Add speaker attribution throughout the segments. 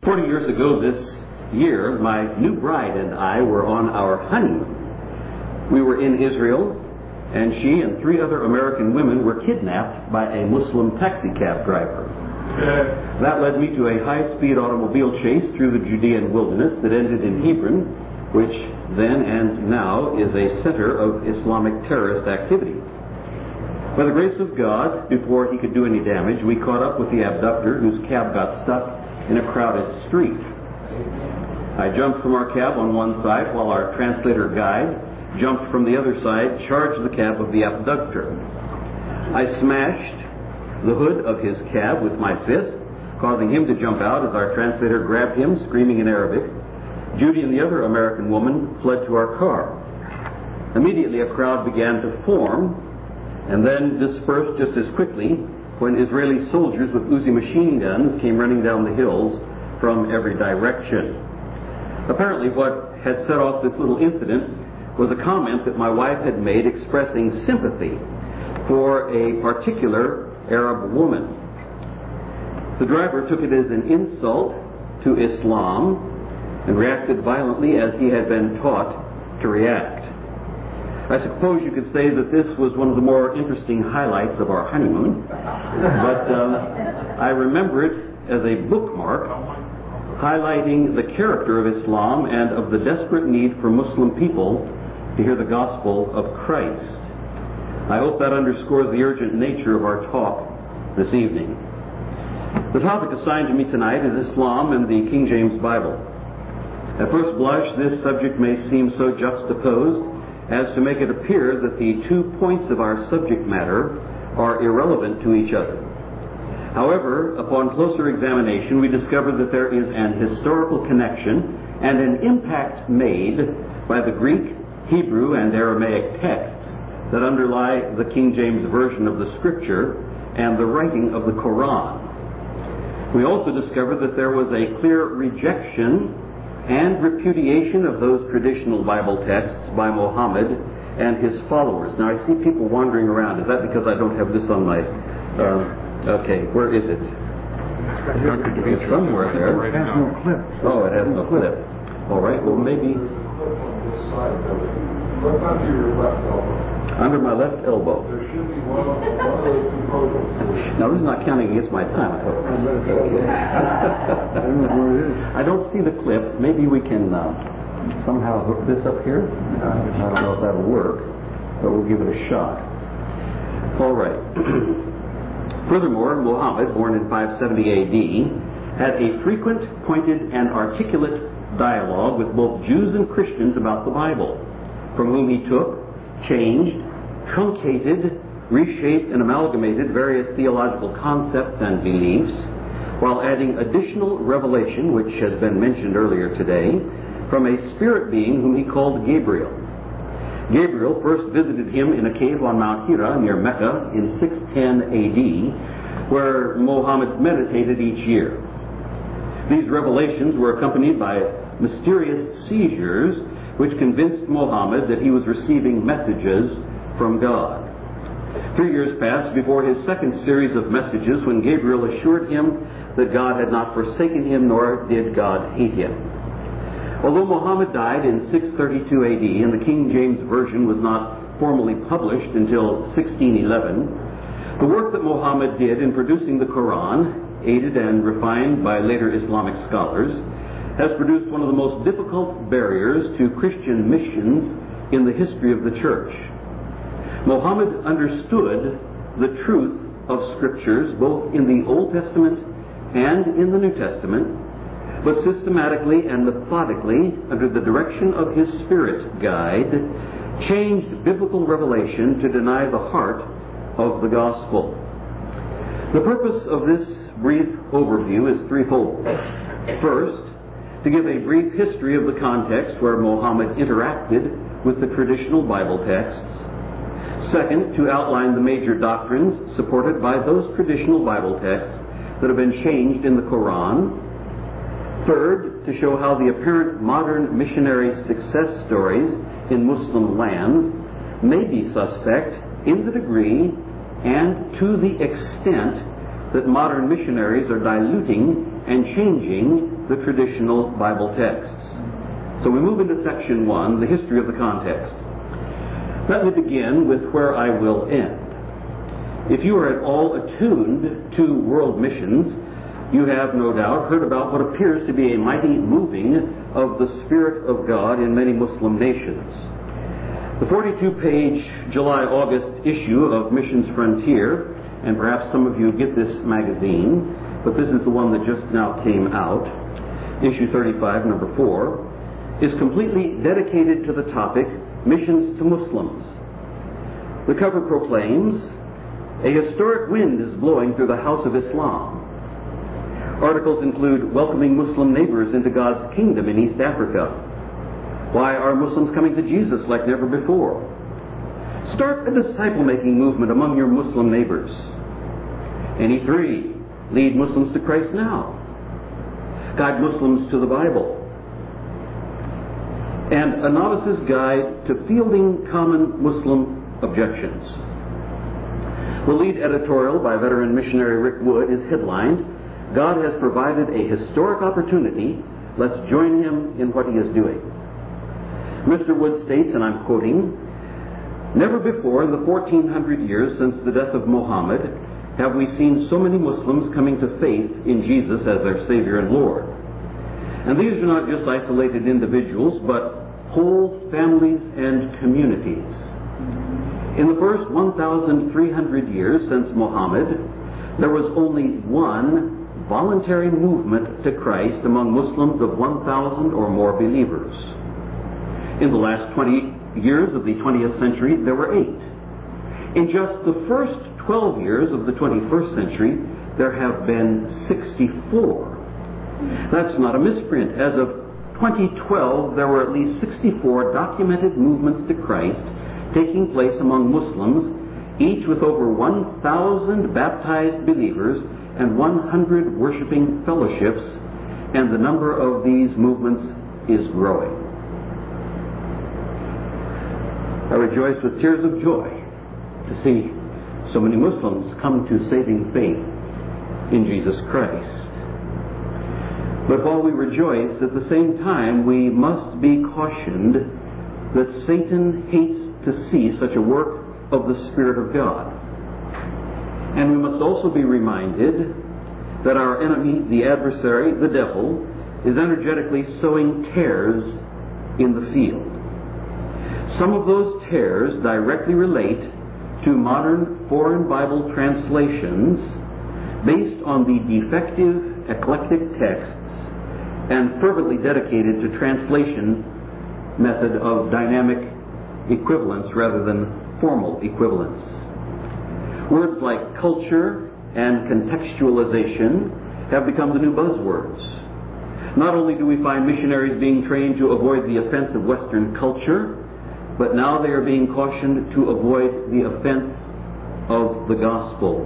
Speaker 1: 40 years ago this year, my new bride and I were on our honeymoon. We were in Israel, and she and 3 other American women were kidnapped by a Muslim taxi cab driver. That led me to a high-speed automobile chase through the Judean wilderness that ended in Hebron, which then and now is a center of Islamic terrorist activity. By the grace of God, before he could do any damage, we caught up with the abductor whose cab got stuck in a crowded street. I jumped from our cab on one side while our translator guide jumped from the other side, charged the cab of the abductor. I smashed the hood of his cab with my fist, causing him to jump out as our translator grabbed him, screaming in Arabic. Judy and the other American woman fled to our car. Immediately a crowd began to form and then dispersed just as quickly when Israeli soldiers with Uzi machine guns came running down the hills from every direction. Apparently what had set off this little incident was a comment that my wife had made expressing sympathy for a particular Arab woman. The driver took it as an insult to Islam and reacted violently as he had been taught to react. I suppose you could say that this was one of the more interesting highlights of our honeymoon, but I remember it as a bookmark highlighting the character of Islam and of the desperate need for Muslim people to hear the gospel of Christ. I hope that underscores the urgent nature of our talk this evening. The topic assigned to me tonight is Islam and the King James Bible. At first blush, this subject may seem so juxtaposed as to make it appear that the 2 points of our subject matter are irrelevant to each other. However, upon closer examination, we discover that there is an historical connection and an impact made by the Greek, Hebrew, and Aramaic texts that underlie the King James Version of the Scripture and the writing of the Quran. We also discover that there was a clear rejection and repudiation of those traditional Bible texts by Muhammad and his followers. Now, I see people wandering around. Is that because I don't have this on my... okay, where is it? It's somewhere there.
Speaker 2: It has no clip.
Speaker 1: Oh, it has no clip. All right, well, maybe... Under my left elbow.
Speaker 3: There should be one of those components.
Speaker 1: Now, this is not counting against my time, I hope. I don't see the clip. Maybe we can somehow hook this up here. I don't know if that'll work, but we'll give it a shot. All right. Furthermore, Muhammad, born in 570 A.D., had a frequent, pointed, and articulate dialogue with both Jews and Christians about the Bible, from whom he took, changed, truncated, reshaped, and amalgamated various theological concepts and beliefs, while adding additional revelation, which has been mentioned earlier today, from a spirit being whom he called Gabriel. Gabriel first visited him in a cave on Mount Hira near Mecca in 610 A.D., where Muhammad meditated each year. These revelations were accompanied by mysterious seizures which convinced Muhammad that he was receiving messages from God. 3 years passed before his second series of messages, when Gabriel assured him that God had not forsaken him, nor did God hate him. Although Muhammad died in 632 A.D. and the King James Version was not formally published until 1611, the work that Muhammad did in producing the Quran, aided and refined by later Islamic scholars, has produced one of the most difficult barriers to Christian missions in the history of the Church. Muhammad understood the truth of Scriptures both in the Old Testament and in the New Testament, but systematically and methodically, under the direction of his Spirit guide, changed biblical revelation to deny the heart of the gospel. The purpose of this brief overview is threefold. First, to give a brief history of the context where Muhammad interacted with the traditional Bible texts. Second, to outline the major doctrines supported by those traditional Bible texts that have been changed in the Quran. Third, to show how the apparent modern missionary success stories in Muslim lands may be suspect in the degree and to the extent that modern missionaries are diluting and changing the traditional Bible texts. So we move into section 1, the history of the context. Let me begin with where I will end. If you are at all attuned to world missions, you have no doubt heard about what appears to be a mighty moving of the Spirit of God in many Muslim nations. The 42-page July-August issue of Missions Frontier, and perhaps some of you get this magazine, but this is the one that just now came out, issue 35, number 4, is completely dedicated to the topic, Missions to Muslims. The cover proclaims, "A historic wind is blowing through the house of Islam." Articles include welcoming Muslim neighbors into God's kingdom in East Africa. Why are Muslims coming to Jesus like never before? Start a disciple-making movement among your Muslim neighbors. NE3, lead Muslims to Christ now. Guide Muslims to the Bible. And a novice's guide to fielding common Muslim objections. The lead editorial by veteran missionary Rick Wood is headlined, "God has provided a historic opportunity. Let's join him in what he is doing." Mr. Wood states, and I'm quoting, "Never before in the 1400 years since the death of Muhammad have we seen so many Muslims coming to faith in Jesus as their Savior and Lord. And these are not just isolated individuals, but whole families and communities. In the first 1,300 years since Muhammad, there was only one voluntary movement to Christ among Muslims of 1,000 or more believers. In the last 20 years of the 20th century, there were 8. In just the first 12 years of the 21st century, there have been 64. That's not a misprint. As of 2012, there were at least 64 documented movements to Christ taking place among Muslims, each with over 1,000 baptized believers and 100 worshiping fellowships, and the number of these movements is growing. I rejoice with tears of joy to see so many Muslims come to saving faith in Jesus Christ. But while we rejoice, at the same time, we must be cautioned that Satan hates to see such a work of the Spirit of God. And we must also be reminded that our enemy, the adversary, the devil, is energetically sowing tares in the field. Some of those tares directly relate to modern foreign Bible translations based on the defective eclectic texts and fervently dedicated to translation method of dynamic equivalence rather than formal equivalence. Words like culture and contextualization have become the new buzzwords. Not only do we find missionaries being trained to avoid the offense of Western culture, but now they are being cautioned to avoid the offense of the gospel.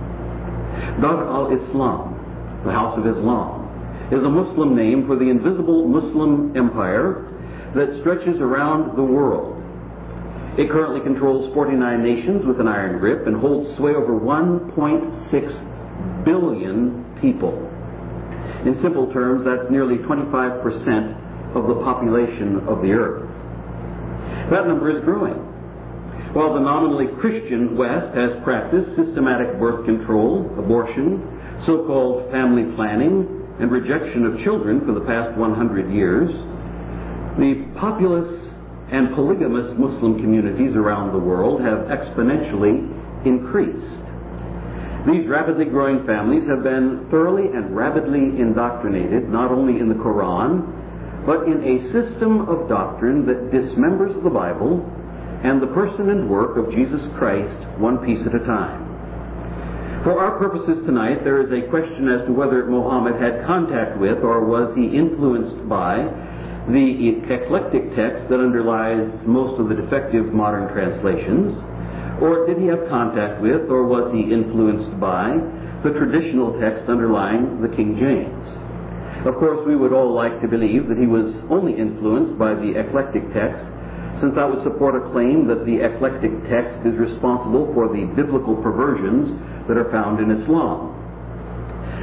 Speaker 1: Dar al-Islam, the House of Islam, is a Muslim name for the invisible Muslim empire that stretches around the world. It currently controls 49 nations with an iron grip and holds sway over 1.6 billion people. In simple terms, that's nearly 25% of the population of the earth. That number is growing. While the nominally Christian West has practiced systematic birth control, abortion, so-called family planning, and rejection of children for the past 100 years, the populous and polygamous Muslim communities around the world have exponentially increased. These rapidly growing families have been thoroughly and rabidly indoctrinated, not only in the Quran, but in a system of doctrine that dismembers the Bible and the person and work of Jesus Christ one piece at a time. For our purposes tonight, there is a question as to whether Muhammad had contact with or was he influenced by the eclectic text that underlies most of the defective modern translations, or did he have contact with or was he influenced by the traditional text underlying the King James. Of course, we would all like to believe that he was only influenced by the eclectic text, since that would support a claim that the eclectic text is responsible for the biblical perversions that are found in Islam.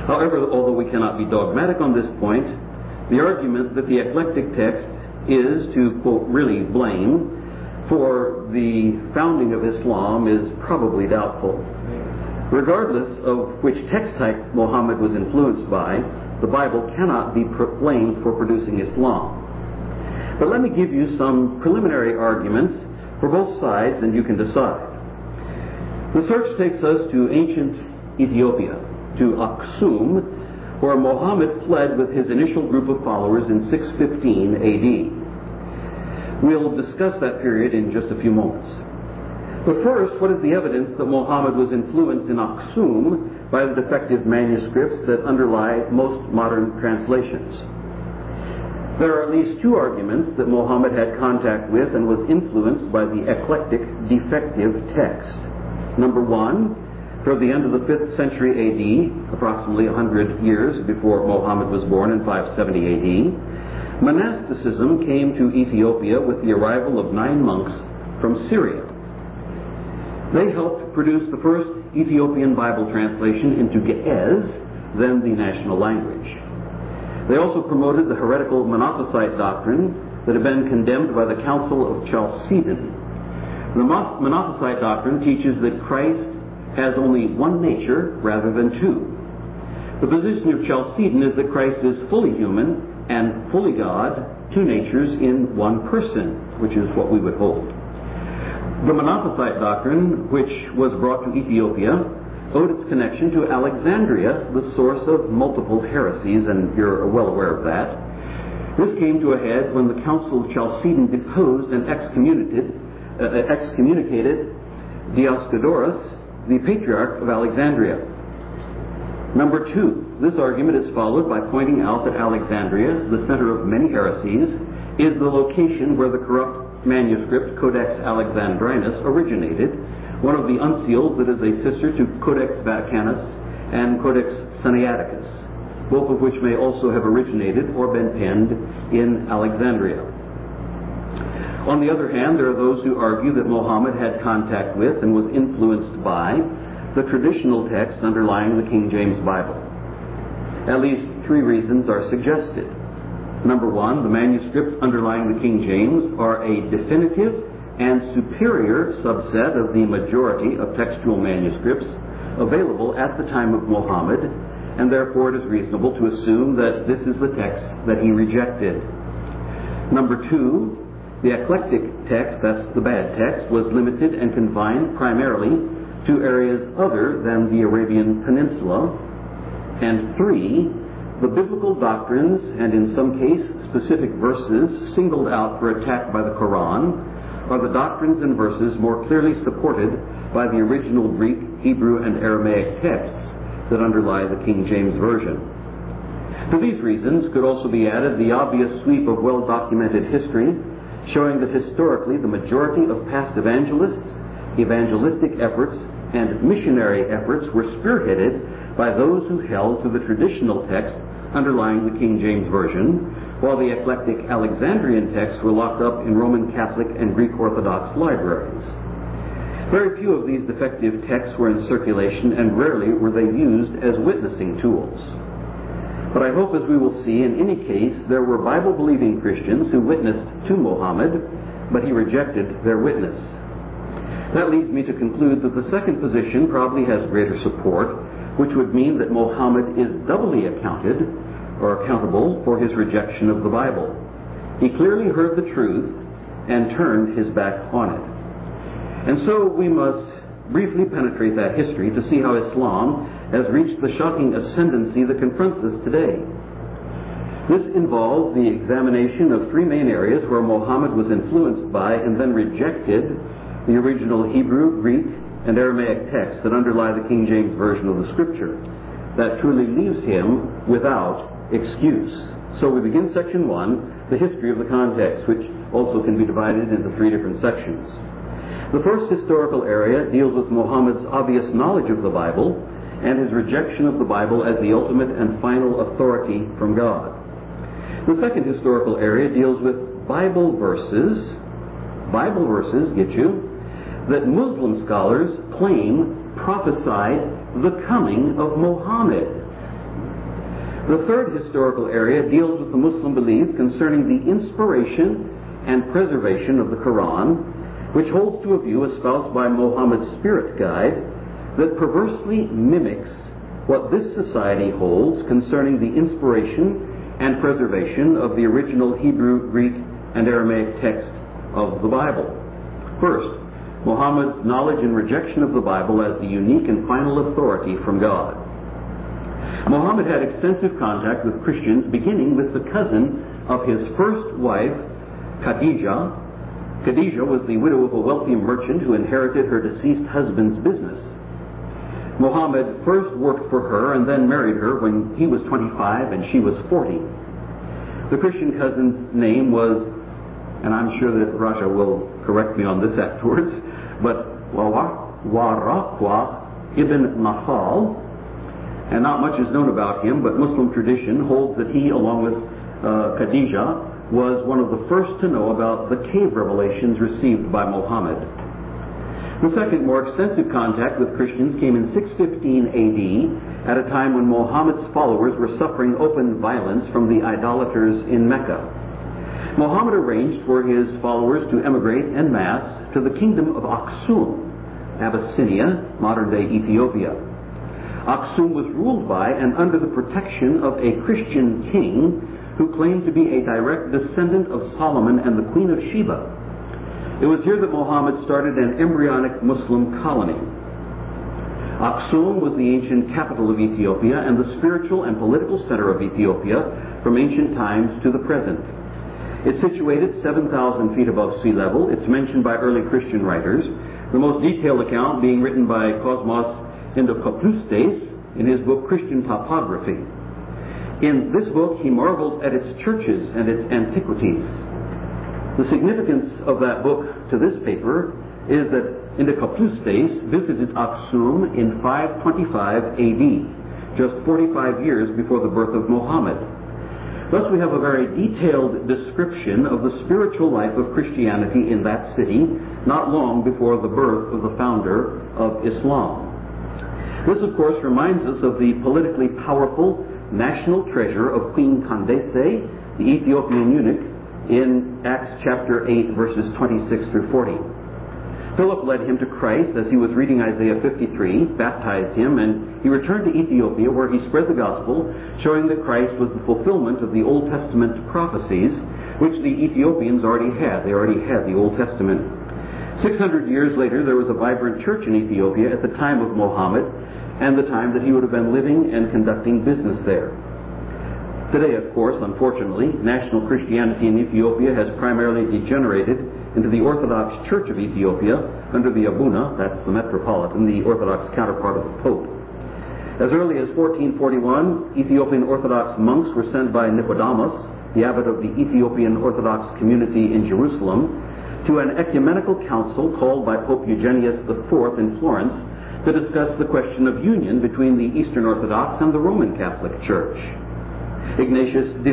Speaker 1: However, although we cannot be dogmatic on this point, the argument that the eclectic text is to, quote, really blame for the founding of Islam is probably doubtful. Regardless of which text type Muhammad was influenced by, the Bible cannot be blamed for producing Islam. But let me give you some preliminary arguments for both sides, and you can decide. The search takes us to ancient Ethiopia, to Aksum, where Muhammad fled with his initial group of followers in 615 AD. We'll discuss that period in just a few moments. But first, what is the evidence that Muhammad was influenced in Aksum by the defective manuscripts that underlie most modern translations? There are at least two arguments that Muhammad had contact with and was influenced by the eclectic defective text. Number one, toward the end of the 5th century AD, approximately 100 years before Muhammad was born in 570 AD, monasticism came to Ethiopia with the arrival of 9 monks from Syria. They helped produce the first Ethiopian Bible translation into Ge'ez, then the national language. They also promoted the heretical Monophysite doctrine that had been condemned by the Council of Chalcedon. The Monophysite doctrine teaches that Christ has only one nature rather than two. The position of Chalcedon is that Christ is fully human and fully God, two natures in one person, which is what we would hold. The Monophysite doctrine, which was brought to Ethiopia, owed its connection to Alexandria, the source of multiple heresies, and you're well aware of that. This came to a head when the Council of Chalcedon deposed and excommunicated Dioscodorus, the Patriarch of Alexandria. Number two, this argument is followed by pointing out that Alexandria, the center of many heresies, is the location where the corrupt manuscript Codex Alexandrinus originated, one of the uncials that is a sister to Codex Vaticanus and Codex Sinaiticus, both of which may also have originated or been penned in Alexandria. On the other hand, there are those who argue that Muhammad had contact with and was influenced by the traditional text underlying the King James Bible. At least 3 reasons are suggested. Number one, the manuscripts underlying the King James are a definitive and superior subset of the majority of textual manuscripts available at the time of Muhammad, and therefore it is reasonable to assume that this is the text that he rejected. Number two, the eclectic text, that's the bad text, was limited and confined primarily to areas other than the Arabian Peninsula. And 3, the biblical doctrines, and in some case specific verses singled out for attack by the Quran, are the doctrines and verses more clearly supported by the original Greek, Hebrew, and Aramaic texts that underlie the King James Version. To these reasons could also be added the obvious sweep of well-documented history, showing that historically the majority of past evangelists, evangelistic efforts, and missionary efforts were spearheaded by those who held to the traditional text underlying the King James Version, while the eclectic Alexandrian texts were locked up in Roman Catholic and Greek Orthodox libraries. Very few of these defective texts were in circulation, and rarely were they used as witnessing tools. But I hope, as we will see, in any case, there were Bible-believing Christians who witnessed to Muhammad, but he rejected their witness. That leads me to conclude that the second position probably has greater support, which would mean that Muhammad is doubly accountable for his rejection of the Bible. He clearly heard the truth and turned his back on it. And so we must briefly penetrate that history to see how Islam has reached the shocking ascendancy that confronts us today. This involves the examination of 3 main areas where Muhammad was influenced by and then rejected the original Hebrew, Greek, and Aramaic texts that underlie the King James Version of the Scripture. That truly leaves him without excuse. So we begin section 1, the history of the context, which also can be divided into 3 different sections. The first historical area deals with Muhammad's obvious knowledge of the Bible and his rejection of the Bible as the ultimate and final authority from God. The second historical area deals with Bible verses, get you, that Muslim scholars claim prophesied the coming of Muhammad. The third historical area deals with the Muslim belief concerning the inspiration and preservation of the Quran, which holds to a view espoused by Muhammad's spirit guide that perversely mimics what this society holds concerning the inspiration and preservation of the original Hebrew, Greek, and Aramaic text of the Bible. First, Muhammad's knowledge and rejection of the Bible as the unique and final authority from God. Muhammad had extensive contact with Christians, beginning with the cousin of his first wife, Khadijah. Khadijah was the widow of a wealthy merchant who inherited her deceased husband's business. Muhammad first worked for her and then married her when he was 25 and she was 40. The Christian cousin's name was, and I'm sure that Raja will correct me on this afterwards, but Waraqah ibn Nawfal. And not much is known about him, but Muslim tradition holds that he, along with Khadijah, was one of the first to know about the cave revelations received by Muhammad. The second, more extensive contact with Christians came in 615 AD, at a time when Muhammad's followers were suffering open violence from the idolaters in Mecca. Muhammad arranged for his followers to emigrate en masse to the kingdom of Aksum, Abyssinia, modern-day Ethiopia. Aksum was ruled by and under the protection of a Christian king who claimed to be a direct descendant of Solomon and the Queen of Sheba. It was here that Muhammad started an embryonic Muslim colony. Aksum was the ancient capital of Ethiopia and the spiritual and political center of Ethiopia from ancient times to the present. It's situated 7,000 feet above sea level. It's mentioned by early Christian writers, the most detailed account being written by Cosmas Indocopleustes in his book Christian Topography. In this book, he marvels at its churches and its antiquities. The significance of that book to this paper is that Indocopleustes visited Aksum in 525 AD, just 45 years before the birth of Muhammad. Thus we have a very detailed description of the spiritual life of Christianity in that city, not long before the birth of the founder of Islam. This, of course, reminds us of the politically powerful national treasure of Queen Candace, the Ethiopian eunuch, in Acts chapter 8, verses 26 through 40. Philip led him to Christ as he was reading Isaiah 53, baptized him, and he returned to Ethiopia where he spread the gospel, showing that Christ was the fulfillment of the Old Testament prophecies, which the Ethiopians already had. They already had the Old Testament. 600 years later, there was a vibrant church in Ethiopia at the time of Muhammad, and the time that he would have been living and conducting business there. Today, of course, unfortunately, national Christianity in Ethiopia has primarily degenerated into the Orthodox Church of Ethiopia under the Abuna, that's the Metropolitan, the Orthodox counterpart of the Pope. As early as 1441, Ethiopian Orthodox monks were sent by Nicodemus, the abbot of the Ethiopian Orthodox community in Jerusalem, to an ecumenical council called by Pope Eugenius IV in Florence to discuss the question of union between the Eastern Orthodox and the Roman Catholic Church. Ignatius de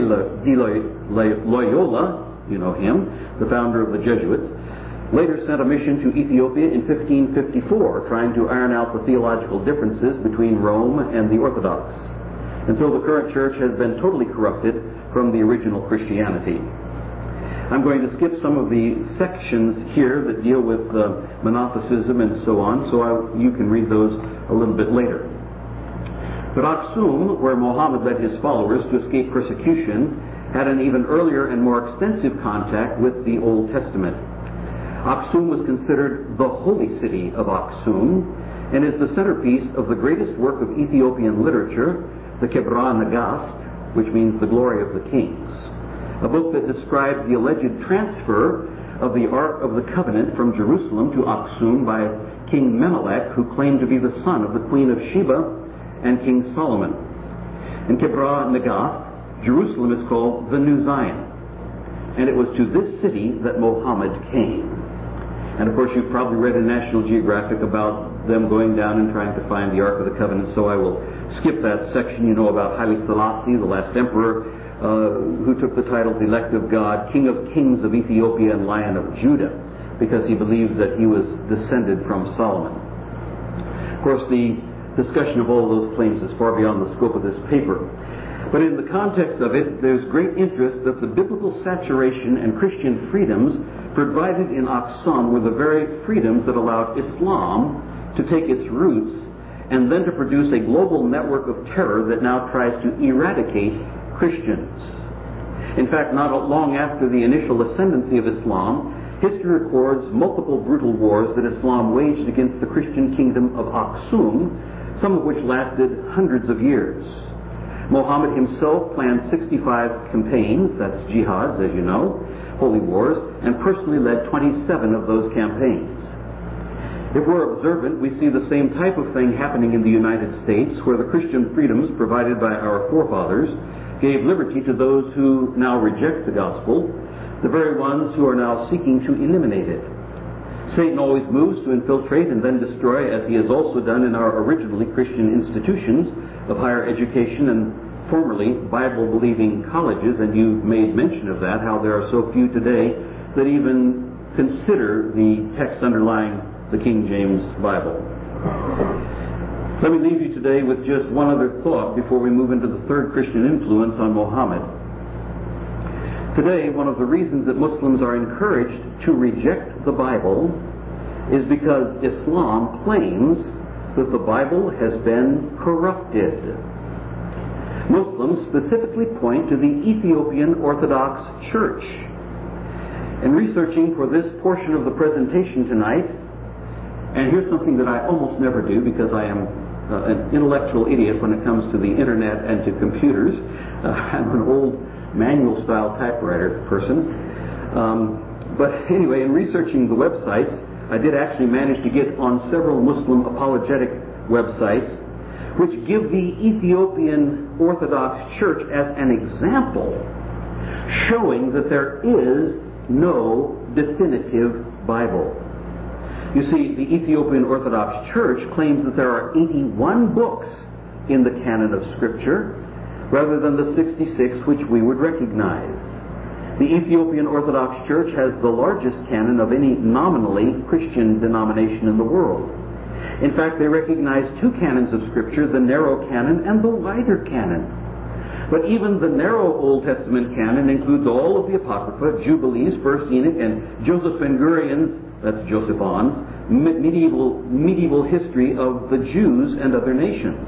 Speaker 1: Loyola, you know him, the founder of the Jesuits, later sent a mission to Ethiopia in 1554, trying to iron out the theological differences between Rome and the Orthodox. And so the current church has been totally corrupted from the original Christianity. I'm going to skip some of the sections here that deal with monotheism and so on, so you can read those a little bit later. But Aksum, where Muhammad led his followers to escape persecution, had an even earlier and more extensive contact with the Old Testament. Aksum was considered the holy city of Aksum and is the centerpiece of the greatest work of Ethiopian literature, the Kebra Nagast, which means the glory of the kings. A book that describes the alleged transfer of the Ark of the Covenant from Jerusalem to Aksum by King Menelik, who claimed to be the son of the Queen of Sheba and King Solomon. In Kebra Nagast, Jerusalem is called the New Zion, and it was to this city that Muhammad came. And of course you've probably read in National Geographic about them going down and trying to find the Ark of the Covenant, so I will skip that section. You know about Haile Selassie, the last emperor, who took the titles Elect of God, King of Kings of Ethiopia, and Lion of Judah, because he believed that he was descended from Solomon. Of course, the discussion of all those claims is far beyond the scope of this paper. But in the context of it, there's great interest that the biblical saturation and Christian freedoms provided in Aksum were the very freedoms that allowed Islam to take its roots and then to produce a global network of terror that now tries to eradicate Christians. In fact, not long after the initial ascendancy of Islam, history records multiple brutal wars that Islam waged against the Christian kingdom of Aksum, some of which lasted hundreds of years. Muhammad himself planned 65 campaigns, that's jihads, as you know, holy wars, and personally led 27 of those campaigns. If we're observant, we see the same type of thing happening in the United States, where the Christian freedoms provided by our forefathers gave liberty to those who now reject the gospel, the very ones who are now seeking to eliminate it. Satan always moves to infiltrate and then destroy, as he has also done in our originally Christian institutions of higher education and formerly Bible-believing colleges, and you made mention of that, how there are so few today that even consider the text underlying the King James Bible. Let me leave you today with just one other thought before we move into the third Christian influence on Muhammad. Today, one of the reasons that Muslims are encouraged to reject the Bible is because Islam claims that the Bible has been corrupted. Muslims specifically point to the Ethiopian Orthodox Church. In researching for this portion of the presentation tonight, and here's something that I almost never do because I am an intellectual idiot when it comes to the internet and to computers. I'm an old manual-style typewriter person. But anyway, in researching the websites, I did actually manage to get on several Muslim apologetic websites which give the Ethiopian Orthodox Church as an example, showing that there is no definitive Bible. You see, the Ethiopian Orthodox Church claims that there are 81 books in the canon of Scripture, rather than the 66 which we would recognize. The Ethiopian Orthodox Church has the largest canon of any nominally Christian denomination in the world. In fact, they recognize two canons of Scripture, the narrow canon and the wider canon. But even the narrow Old Testament canon includes all of the Apocrypha, Jubilees, First Enoch, and Joseph Ben-Gurion's, that's Josephon's, medieval history of the Jews and other nations.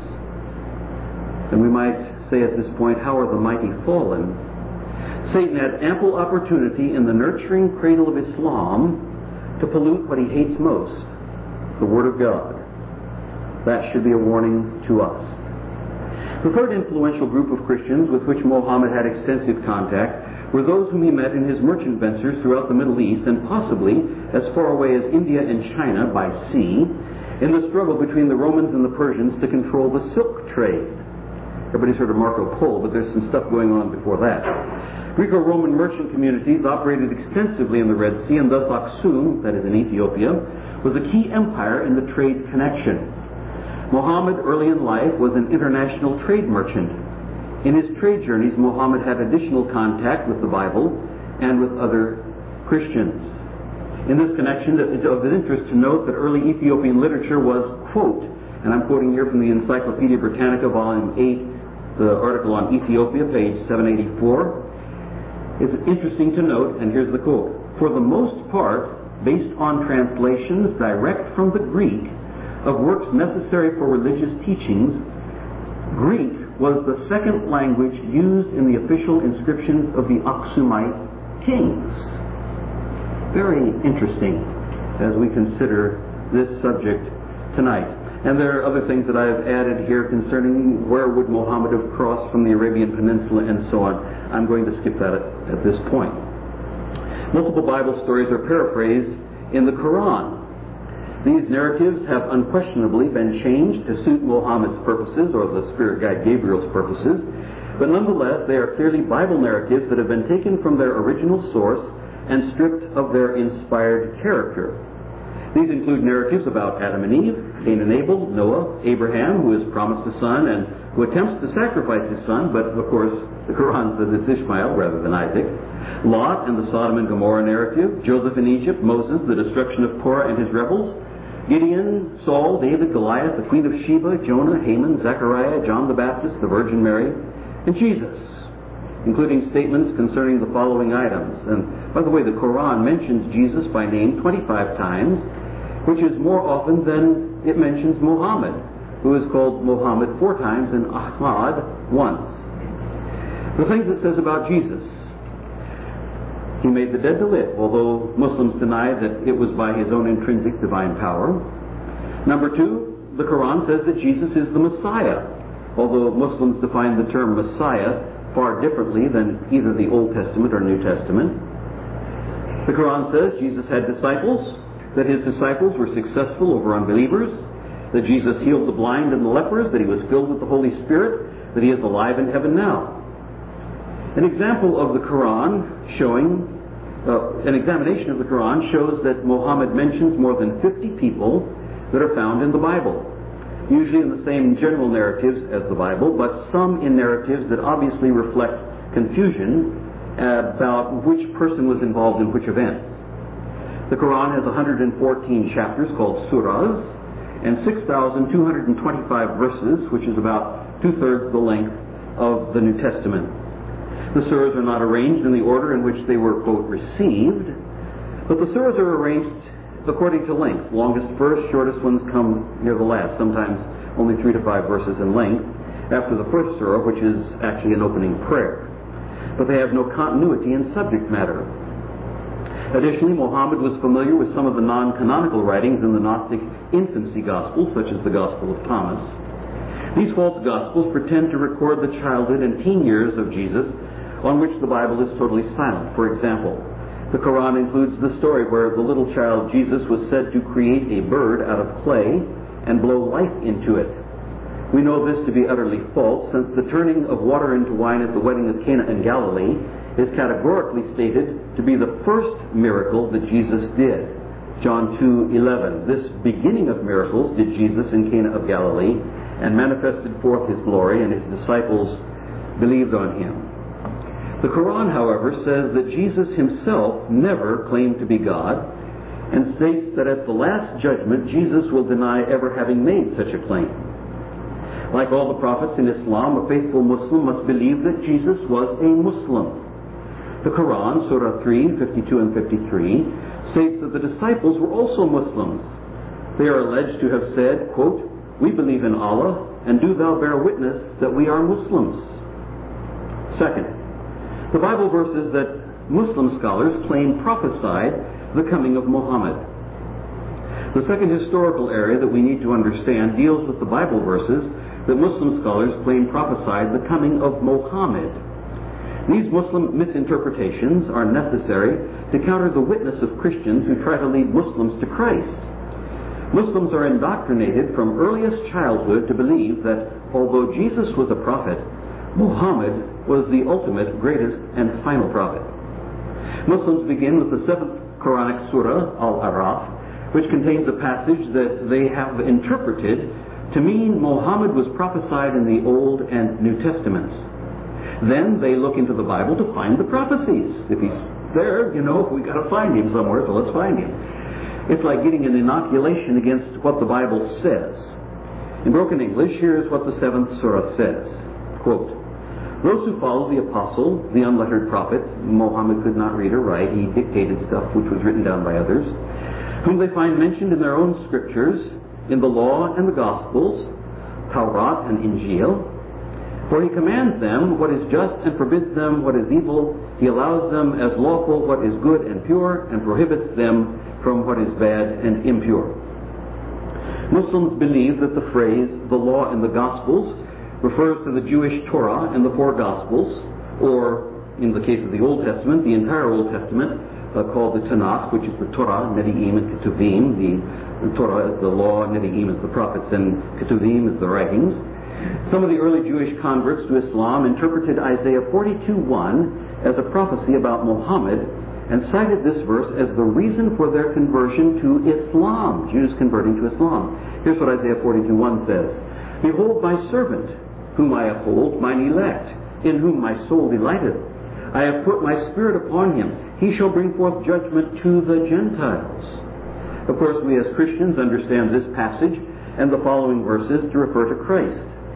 Speaker 1: And we might say at this point, how are the mighty fallen? Satan had ample opportunity in the nurturing cradle of Islam to pollute what he hates most, the Word of God. That should be a warning to us. The third influential group of Christians with which Muhammad had extensive contact were those whom he met in his merchant ventures throughout the Middle East and possibly as far away as India and China by sea in the struggle between the Romans and the Persians to control the silk trade. Everybody's heard of Marco Polo, but there's some stuff going on before that. Greco-Roman merchant communities operated extensively in the Red Sea, and thus Aksum, that is in Ethiopia, was a key empire in the trade connection. Muhammad, early in life, was an international trade merchant. In his trade journeys, Muhammad had additional contact with the Bible and with other Christians. In this connection, it is of interest to note that early Ethiopian literature was, quote, and I'm quoting here from the Encyclopedia Britannica, Volume 8, the article on Ethiopia, page 784. It's interesting to note, and here's the quote, "For the most part, based on translations direct from the Greek of works necessary for religious teachings, Greek was the second language used in the official inscriptions of the Aksumite kings." Very interesting as we consider this subject tonight. And there are other things that I have added here concerning where would Muhammad have crossed from the Arabian Peninsula and so on. I'm going to skip that at this point. Multiple Bible stories are paraphrased in the Quran. These narratives have unquestionably been changed to suit Muhammad's purposes or the spirit guide Gabriel's purposes, but nonetheless they are clearly Bible narratives that have been taken from their original source and stripped of their inspired character. These include narratives about Adam and Eve, Cain and Abel, Noah, Abraham, who is promised a son and who attempts to sacrifice his son, but of course the Quran says it's Ishmael rather than Isaac, Lot and the Sodom and Gomorrah narrative, Joseph in Egypt, Moses, the destruction of Korah and his rebels, Gideon, Saul, David, Goliath, the Queen of Sheba, Jonah, Haman, Zechariah, John the Baptist, the Virgin Mary, and Jesus, including statements concerning the following items. And by the way, the Quran mentions Jesus by name 25 times, which is more often than it mentions Muhammad, who is called Muhammad 4 times and Ahmad once. The things it says about Jesus: He made the dead to live, although Muslims deny that it was by His own intrinsic divine power. Number 2, the Quran says that Jesus is the Messiah, although Muslims define the term Messiah far differently than either the Old Testament or New Testament. The Quran says Jesus had disciples, that His disciples were successful over unbelievers, that Jesus healed the blind and the lepers, that He was filled with the Holy Spirit, that He is alive in heaven now. An example of the Quran showing, an examination of the Quran shows that Muhammad mentions more than 50 people that are found in the Bible, usually in the same general narratives as the Bible, but some in narratives that obviously reflect confusion about which person was involved in which event. The Quran has 114 chapters called surahs and 6,225 verses, which is about 2/3 the length of the New Testament. The surahs are not arranged in the order in which they were, quote, received, but the surahs are arranged according to length. Longest first, shortest ones come near the last, sometimes only 3 to 5 verses in length, after the first surah, which is actually an opening prayer. But they have no continuity in subject matter. Additionally, Muhammad was familiar with some of the non-canonical writings in the Gnostic infancy Gospels, such as the Gospel of Thomas. These false Gospels pretend to record the childhood and teen years of Jesus, on which the Bible is totally silent. For example, the Quran includes the story where the little child Jesus was said to create a bird out of clay and blow life into it. We know this to be utterly false, since the turning of water into wine at the wedding of Cana in Galilee is categorically stated to be the first miracle that Jesus did. John 2:11. This beginning of miracles did Jesus in Cana of Galilee, and manifested forth His glory, and His disciples believed on Him. The Quran, however, says that Jesus Himself never claimed to be God, and states that at the last judgment Jesus will deny ever having made such a claim. Like all the prophets in Islam, a faithful Muslim must believe that Jesus was a Muslim. The Quran, Surah 3, 52 and 53, states that the disciples were also Muslims. They are alleged to have said, quote, "We believe in Allah, and do thou bear witness that we are Muslims." Second, the Bible verses that Muslim scholars claim prophesied the coming of Muhammad. The second historical area that we need to understand deals with the Bible verses that Muslim scholars claim prophesied the coming of Muhammad. These Muslim misinterpretations are necessary to counter the witness of Christians who try to lead Muslims to Christ. Muslims are indoctrinated from earliest childhood to believe that although Jesus was a prophet, Muhammad was the ultimate, greatest, and final prophet. Muslims begin with the 7th Quranic surah, Al-Araf, which contains a passage that they have interpreted to mean Muhammad was prophesied in the Old and New Testaments. Then they look into the Bible to find the prophecies. If he's there, we got to find him somewhere, so let's find him. It's like getting an inoculation against what the Bible says. In broken English, here's what the 7th surah says. Quote, "Those who follow the apostle, the unlettered prophet," Muhammad could not read or write, he dictated stuff which was written down by others, "whom they find mentioned in their own scriptures, in the law and the Gospels, Taurat and Injil. For he commands them what is just and forbids them what is evil. He allows them as lawful what is good and pure, and prohibits them from what is bad and impure." Muslims believe that the phrase, the law and the Gospels, refers to the Jewish Torah and the 4 Gospels, or, in the case of the Old Testament, the entire Old Testament, called the Tanakh, which is the Torah, Nevi'im, and Ketuvim. The Torah is the law, Nevi'im is the prophets, and Ketuvim is the writings. Some of the early Jewish converts to Islam interpreted Isaiah 42:1 as a prophecy about Muhammad, and cited this verse as the reason for their conversion to Islam, Jews converting to Islam. Here's what Isaiah 42:1 says. "Behold my servant, whom I uphold, mine elect, in whom my soul delighteth. I have put my spirit upon him. He shall bring forth judgment to the Gentiles." Of course, we as Christians understand this passage and the following verses to refer to Christ.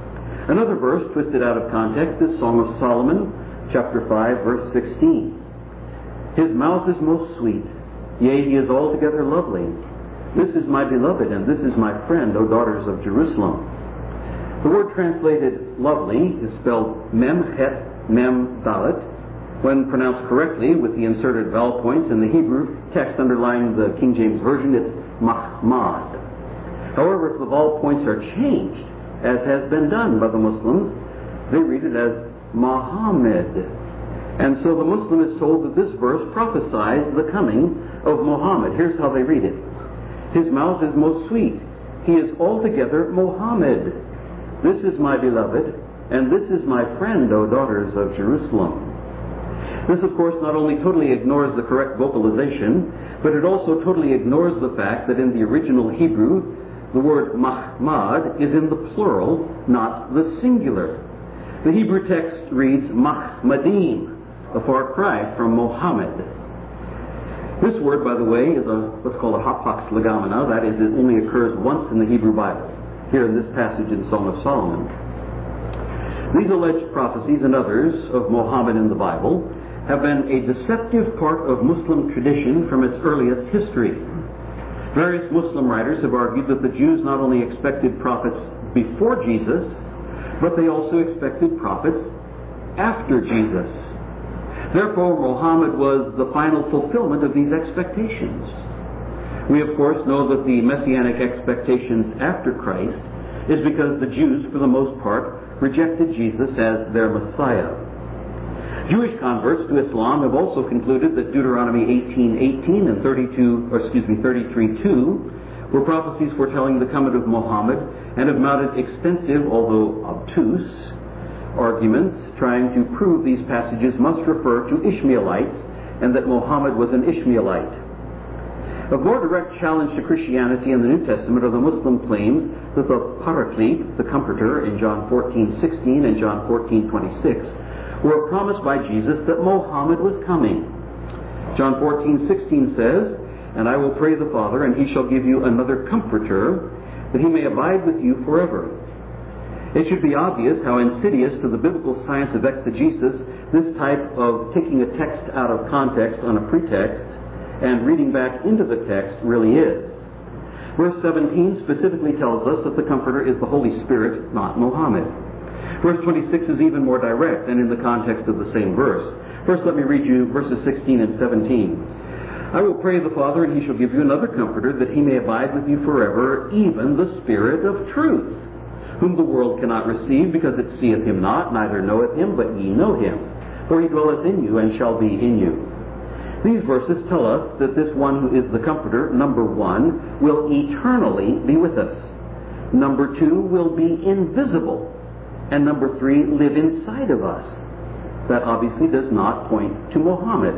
Speaker 1: Another verse twisted out of context is Song of Solomon, chapter 5, verse 16. His mouth is most sweet, yea, he is altogether lovely. This is my beloved, and this is my friend, O daughters of Jerusalem. The word translated lovely is spelled mem, het, mem, dalet. When pronounced correctly with the inserted vowel points in the Hebrew text underlying the King James Version, it's mahmad. However, if the vowel points are changed, as has been done by the Muslims, they read it as Muhammad. And so the Muslim is told that this verse prophesies the coming of Muhammad. Here's how they read it. His mouth is most sweet. He is altogether Muhammad. This is my beloved, and this is my friend, O daughters of Jerusalem. This, of course, not only totally ignores the correct vocalization, but it also totally ignores the fact that in the original Hebrew, the word mahmad is in the plural, not the singular. The Hebrew text reads mahmadim, a far cry from Mohammed. This word, by the way, is what's called a hapax legomena. That is, it only occurs once in the Hebrew Bible, here in this passage in Song of Solomon. These alleged prophecies and others of Mohammed in the Bible have been a deceptive part of Muslim tradition from its earliest history. Various Muslim writers have argued that the Jews not only expected prophets before Jesus, but they also expected prophets after Jesus. Therefore, Muhammad was the final fulfillment of these expectations. We, of course, know that the messianic expectations after Christ is because the Jews, for the most part, rejected Jesus as their Messiah. Jewish converts to Islam have also concluded that Deuteronomy 18:18 and 33:2 were prophecies foretelling the coming of Muhammad, and have mounted extensive, although obtuse, arguments trying to prove these passages must refer to Ishmaelites and that Muhammad was an Ishmaelite. A more direct challenge to Christianity in the New Testament are the Muslim claims that the Paraclete, the Comforter, in John 14:16 and John 14:26, were promised by Jesus that Muhammad was coming. John 14:16 says, "And I will pray the Father, and he shall give you another Comforter, that he may abide with you forever." It should be obvious how insidious to the biblical science of exegesis this type of taking a text out of context on a pretext and reading back into the text really is. Verse 17 specifically tells us that the Comforter is the Holy Spirit, not Muhammad. Verse 26 is even more direct and in the context of the same verse. First, let me read you verses 16 and 17. "I will pray the Father, and he shall give you another Comforter, that he may abide with you forever, even the Spirit of truth, whom the world cannot receive, because it seeth him not, neither knoweth him, but ye know him. For he dwelleth in you, and shall be in you." These verses tell us that this one who is the Comforter, number one, will eternally be with us. Number two, will be invisible. And number three, live inside of us. That obviously does not point to Muhammad.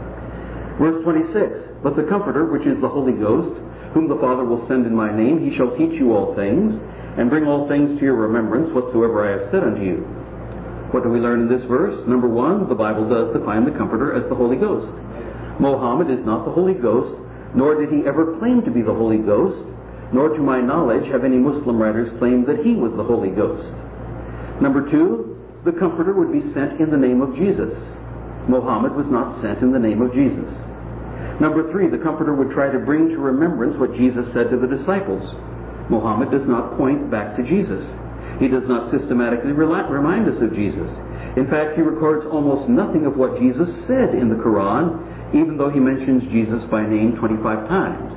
Speaker 1: Verse 26, "But the Comforter, which is the Holy Ghost, whom the Father will send in my name, he shall teach you all things, and bring all things to your remembrance, whatsoever I have said unto you." What do we learn in this verse? Number one, the Bible does define the Comforter as the Holy Ghost. Muhammad is not the Holy Ghost, nor did he ever claim to be the Holy Ghost, nor to my knowledge have any Muslim writers claimed that he was the Holy Ghost. Number two, the Comforter would be sent in the name of Jesus. Muhammad was not sent in the name of Jesus. Number three, the Comforter would try to bring to remembrance what Jesus said to the disciples. Muhammad does not point back to Jesus. He does not systematically remind us of Jesus. In fact, he records almost nothing of what Jesus said in the Quran, even though he mentions Jesus by name 25 times.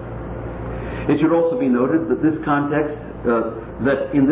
Speaker 1: It should also be noted that in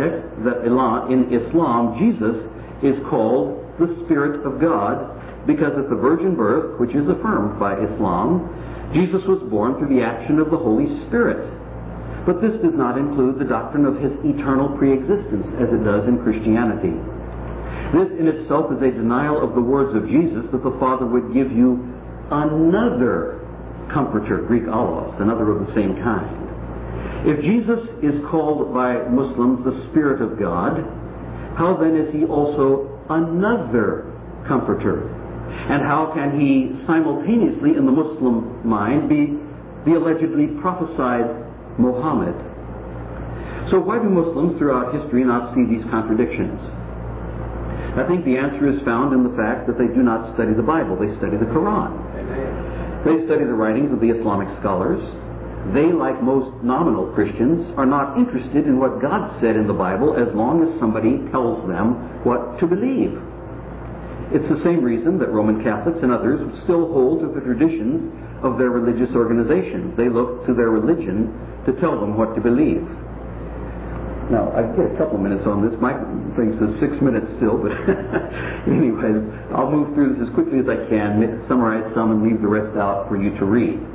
Speaker 1: Islam, Jesus is called the Spirit of God, because at the virgin birth, which is affirmed by Islam, Jesus was born through the action of the Holy Spirit. But this does not include the doctrine of his eternal preexistence, as it does in Christianity. This in itself is a denial of the words of Jesus that the Father would give you another Comforter, Greek allos, another of the same kind. If Jesus is called by Muslims the Spirit of God, how then is he also another Comforter? And how can he simultaneously in the Muslim mind be the allegedly prophesied Muhammad? So why do Muslims throughout history not see these contradictions? I think the answer is found in the fact that they do not study the Bible. They study the Quran. They study the writings of the Islamic scholars. They, like most nominal Christians, are not interested in what God said in the Bible as long as somebody tells them what to believe. It's the same reason that Roman Catholics and others still hold to the traditions of their religious organizations. They look to their religion to tell them what to believe. Now, I get a couple minutes on this. My thing says 6 minutes still, but anyway, I'll move through this as quickly as I can, summarize some and leave the rest out for you to read.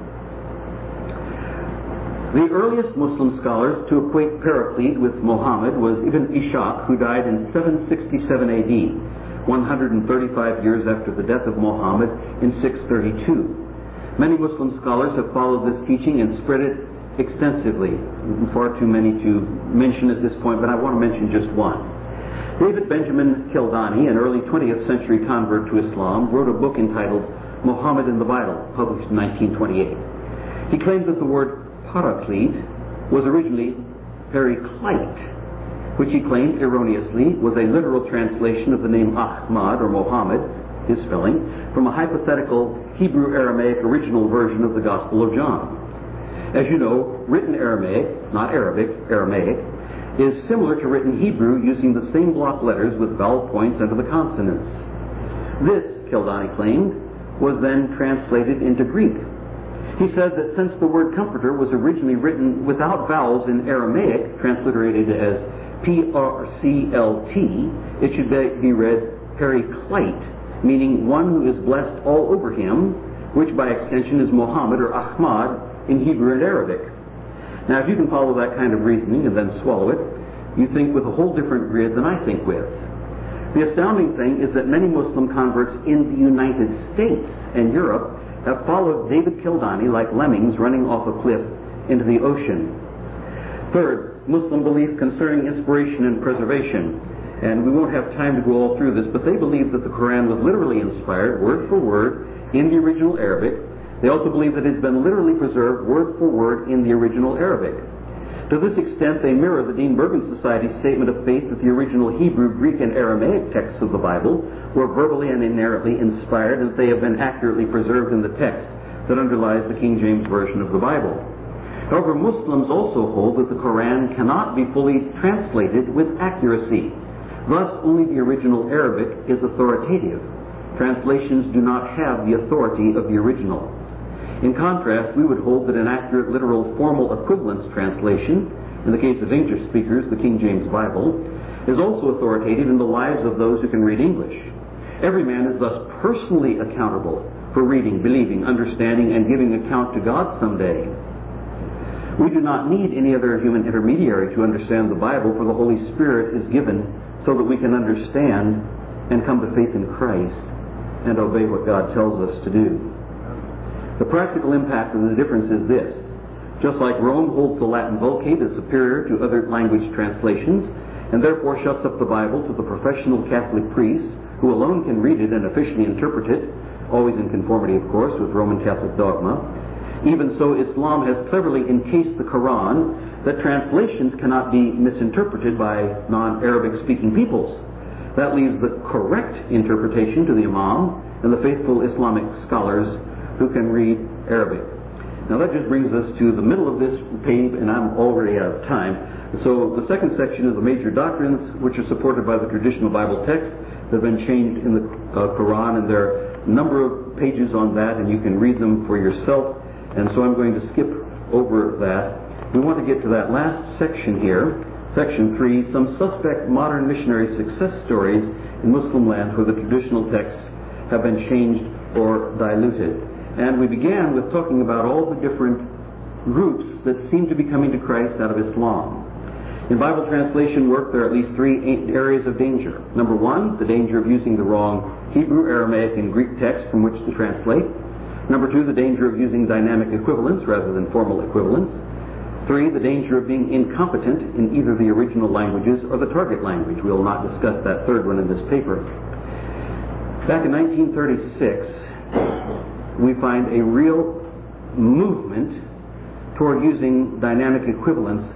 Speaker 1: The earliest Muslim scholars to equate Paraclete with Muhammad was Ibn Ishaq, who died in 767 AD, 135 years after the death of Muhammad in 632. Many Muslim scholars have followed this teaching and spread it extensively. Far too many to mention at this point, but I want to mention just one. David Benjamin Kildani, an early 20th century convert to Islam, wrote a book entitled Muhammad in the Bible, published in 1928. He claimed that the word Paraclete was originally Periklite, which he claimed erroneously was a literal translation of the name Ahmad or Muhammad, his spelling, from a hypothetical Hebrew-Aramaic original version of the Gospel of John. As you know, written Aramaic, not Arabic, Aramaic, is similar to written Hebrew using the same block letters with vowel points under the consonants. This, Kildani claimed, was then translated into Greek. He said that since the word comforter was originally written without vowels in Aramaic, transliterated as P-R-C-L-T, it should be read Periklite, meaning one who is blessed all over him, which by extension is Muhammad or Ahmad in Hebrew and Arabic. Now, if you can follow that kind of reasoning and then swallow it, you think with a whole different grid than I think with. The astounding thing is that many Muslim converts in the United States and Europe have followed David Kildani like lemmings running off a cliff into the ocean. Third, Muslim belief concerning inspiration and preservation. And we won't have time to go all through this, but they believe that the Quran was literally inspired, word for word, in the original Arabic. They also believe that it's been literally preserved word for word in the original Arabic. To this extent, they mirror the Dean Bergen Society's statement of faith that the original Hebrew, Greek, and Aramaic texts of the Bible were verbally and inerrantly inspired, and that they have been accurately preserved in the text that underlies the King James Version of the Bible. However, Muslims also hold that the Quran cannot be fully translated with accuracy. Thus, only the original Arabic is authoritative. Translations do not have the authority of the original. In contrast, we would hold that an accurate literal formal equivalence translation, in the case of English speakers, the King James Bible, is also authoritative in the lives of those who can read English. Every man is thus personally accountable for reading, believing, understanding, and giving account to God someday. We do not need any other human intermediary to understand the Bible, for the Holy Spirit is given so that we can understand and come to faith in Christ and obey what God tells us to do. The practical impact of the difference is this. Just like Rome holds the Latin Vulgate as superior to other language translations, and therefore shuts up the Bible to the professional Catholic priests, who alone can read it and officially interpret it, always in conformity, of course, with Roman Catholic dogma, even so Islam has cleverly encased the Quran that translations cannot be misinterpreted by non-Arabic speaking peoples. That leaves the correct interpretation to the Imam and the faithful Islamic scholars who can read Arabic. Now that just brings us to the middle of this page, and I'm already out of time. So the second section is the major doctrines, which are supported by the traditional Bible text that have been changed in the Quran, and there are a number of pages on that, and you can read them for yourself. And so I'm going to skip over that. We want to get to that last section here, section 3, some suspect modern missionary success stories in Muslim lands where the traditional texts have been changed or diluted. And we began with talking about all the different groups that seem to be coming to Christ out of Islam. In Bible translation work, there are at least 3 areas of danger. Number 1, the danger of using the wrong Hebrew, Aramaic, and Greek text from which to translate. Number 2, the danger of using dynamic equivalence rather than formal equivalence. 3, the danger of being incompetent in either the original languages or the target language. We will not discuss that third one in this paper. Back in 1936, we find a real movement toward using dynamic equivalence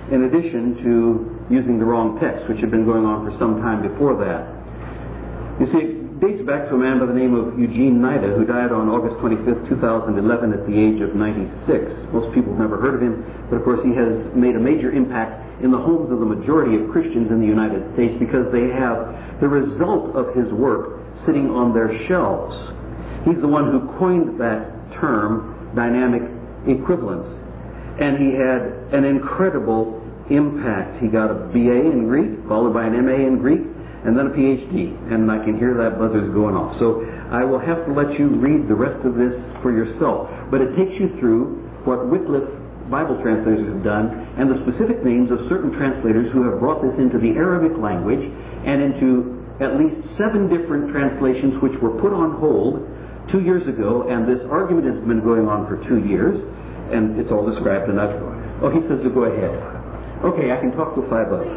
Speaker 1: in addition to using the wrong text, which had been going on for some time before that. You see, it dates back to a man by the name of Eugene Nida, who died on August 25th, 2011 at the age of 96. Most people have never heard of him, but of course he has made a major impact in the homes of the majority of Christians in the United States because they have the result of his work sitting on their shelves. He's the one who coined that term, dynamic equivalence. And he had an incredible impact. He got a BA in Greek, followed by an MA in Greek, and then a PhD. And I can hear that buzzer's going off. So I will have to let you read the rest of this for yourself. But it takes you through what Wycliffe Bible translators have done and the specific names of certain translators who have brought this into the Arabic language and into at least 7 different translations which were put on hold 2 years ago, and this argument has been going on for 2 years, and it's all described in that. Oh, he says to go ahead. Okay, I can talk till 5 bucks.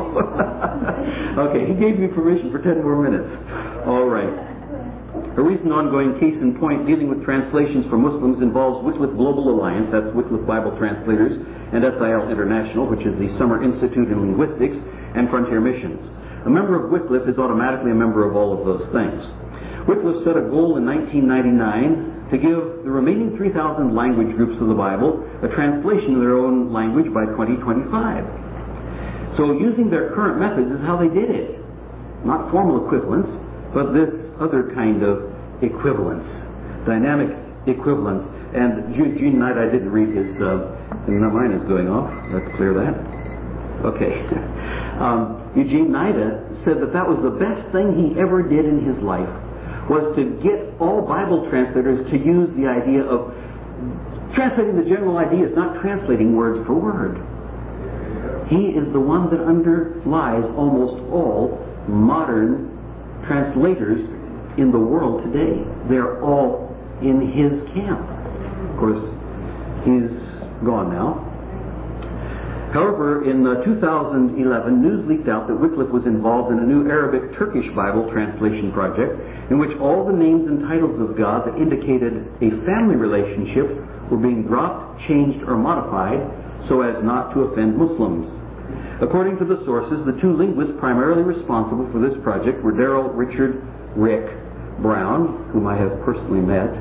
Speaker 1: Okay, he gave me permission for 10 more minutes. All right. A recent ongoing case in point dealing with translations for Muslims involves Wycliffe Global Alliance, that's Wycliffe Bible Translators, and SIL International, which is the Summer Institute in Linguistics, and Frontier Missions. A member of Wycliffe is automatically a member of all of those things. Wycliffe set a goal in 1999 to give the remaining 3,000 language groups of the Bible a translation of their own language by 2025. So using their current methods is how they did it. Not formal equivalence, but this other kind of equivalence, dynamic equivalence. And Eugene Knight, I didn't read his, and mine is going off. Let's clear that. Okay. Eugene Nida said that was the best thing he ever did in his life, was to get all Bible translators to use the idea of translating the general ideas, not translating word for word. He is the one that underlies almost all modern translators in the world today. They're all in his camp. Of course, he's gone now. However, in 2011, news leaked out that Wycliffe was involved in a new Arabic-Turkish Bible translation project in which all the names and titles of God that indicated a family relationship were being dropped, changed, or modified so as not to offend Muslims. According to the sources, the 2 linguists primarily responsible for this project were Darrell Richard Rick Brown, whom I have personally met,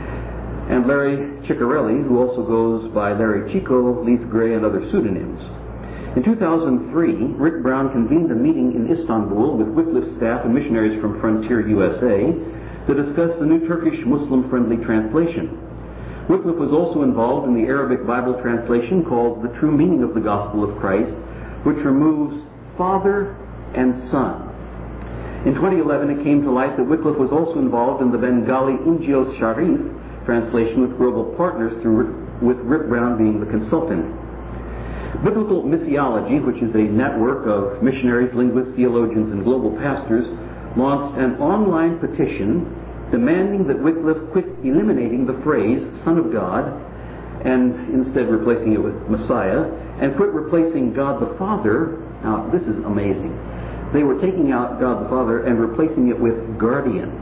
Speaker 1: and Larry Ciccarelli, who also goes by Larry Chico, Leith Gray, and other pseudonyms. In 2003, Rick Brown convened a meeting in Istanbul with Wycliffe staff and missionaries from Frontier USA to discuss the new Turkish Muslim-friendly translation. Wycliffe was also involved in the Arabic Bible translation called The True Meaning of the Gospel of Christ, which removes Father and Son. In 2011, it came to light that Wycliffe was also involved in the Bengali Injil Sharif translation with Global Partners, with Rick Brown being the consultant. Biblical Missiology, which is a network of missionaries, linguists, theologians, and global pastors, launched an online petition demanding that Wycliffe quit eliminating the phrase Son of God and instead replacing it with Messiah, and quit replacing God the Father. Now, this is amazing. They were taking out God the Father and replacing it with Guardian.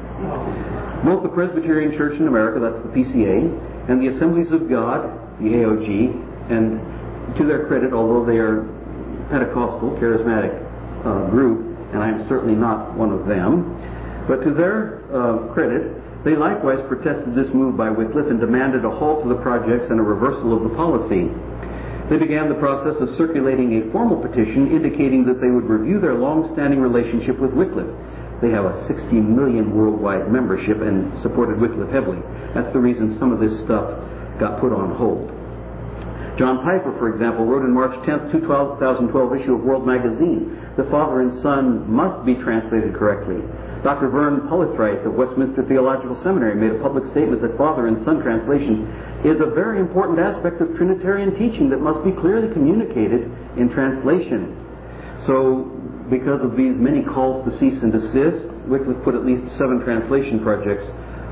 Speaker 1: Both the Presbyterian Church in America, that's the PCA, and the Assemblies of God, the AOG, and to their credit, although they are Pentecostal, charismatic group, and I'm certainly not one of them, but to their credit, they likewise protested this move by Wycliffe and demanded a halt to the projects and a reversal of the policy. They began the process of circulating a formal petition indicating that they would review their long-standing relationship with Wycliffe. They have a 60 million worldwide membership and supported Wycliffe heavily. That's the reason some of this stuff got put on hold. John Piper, for example, wrote in March 10th, 2012 issue of World Magazine, the Father and Son must be translated correctly. Dr. Vern Polythrice of Westminster Theological Seminary made a public statement that Father and Son translation is a very important aspect of Trinitarian teaching that must be clearly communicated in translation. So, because of these many calls to cease and desist, Wycliffe put at least 7 translation projects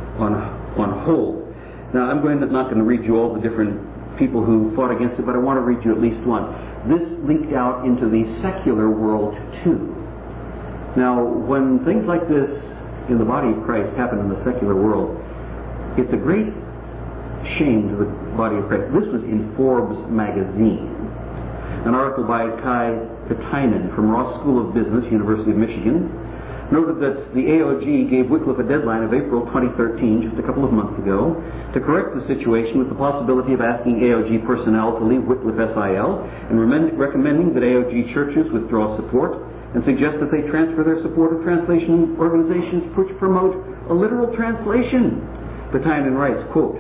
Speaker 1: on hold. Now, I'm not going to read you all the different people who fought against it, but I want to read you at least one. This leaked out into the secular world too. Now, when things like this in the body of Christ happen in the secular world, it's a great shame to the body of Christ. This was in Forbes magazine. An article by Kai Katainen from Ross School of Business, University of Michigan, noted that the AOG gave Wycliffe a deadline of April 2013, just a couple of months ago, to correct the situation with the possibility of asking AOG personnel to leave Wycliffe SIL and recommending that AOG churches withdraw support and suggest that they transfer their support of translation organizations which promote a literal translation. Katainen writes, quote,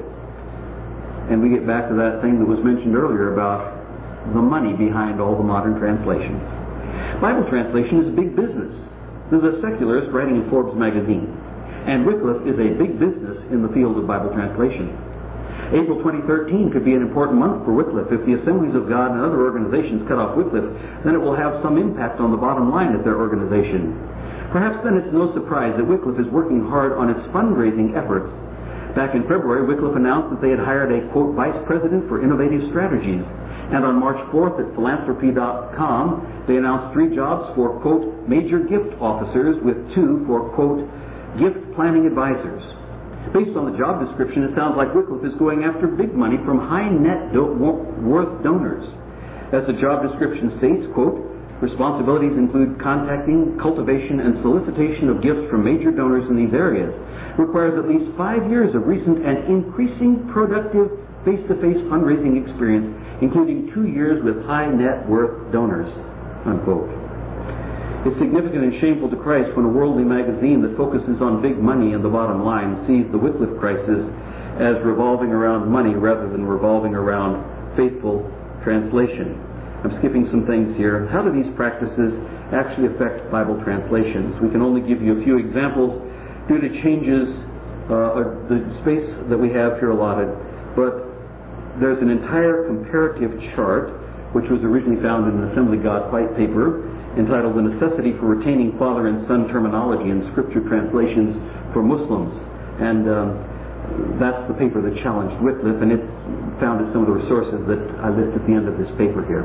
Speaker 1: and we get back to that thing that was mentioned earlier about the money behind all the modern translations. Bible translation is big business. There's a secularist writing in Forbes magazine, and Wycliffe is a big business in the field of Bible translation. April 2013 could be an important month for Wycliffe. If the Assemblies of God and other organizations cut off Wycliffe, then it will have some impact on the bottom line of their organization. Perhaps then it's no surprise that Wycliffe is working hard on its fundraising efforts. Back in February, Wycliffe announced that they had hired a, quote, vice president for innovative strategies. And on March 4th at philanthropy.com, they announced 3 jobs for, quote, major gift officers with 2 for, quote, gift planning advisors. Based on the job description, it sounds like Wycliffe is going after big money from high net worth donors. As the job description states, quote, responsibilities include contacting, cultivation, and solicitation of gifts from major donors in these areas. Requires at least 5 years of recent and increasing productive face-to-face fundraising experience, including 2 years with high net worth donors, unquote. It's significant and shameful to Christ when a worldly magazine that focuses on big money and the bottom line sees the Wycliffe crisis as revolving around money rather than revolving around faithful translation. I'm skipping some things here. How do these practices actually affect Bible translations? We can only give you a few examples due to changes, the space that we have here allotted, but there's an entire comparative chart which was originally found in an Assembly God white paper entitled The Necessity for Retaining Father and Son Terminology in Scripture Translations for Muslims. And that's the paper that challenged Wycliffe, and it's found in some of the resources that I list at the end of this paper here.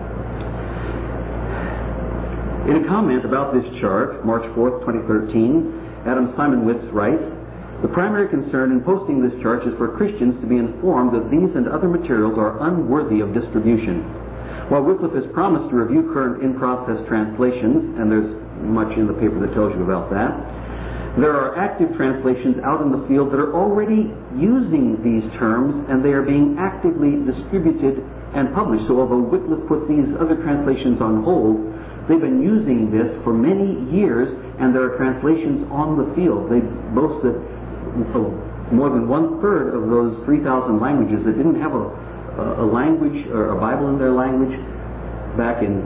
Speaker 1: In a comment about this chart, March 4th, 2013, Adam Simonwitz writes, the primary concern in posting this chart is for Christians to be informed that these and other materials are unworthy of distribution. While Wycliffe has promised to review current in-process translations, and there's much in the paper that tells you about that, there are active translations out in the field that are already using these terms, and they are being actively distributed and published. So although Wycliffe put these other translations on hold, they've been using this for many years, and there are translations on the field. They boast that more than 1/3 of those 3,000 languages that didn't have a language or a Bible in their language back in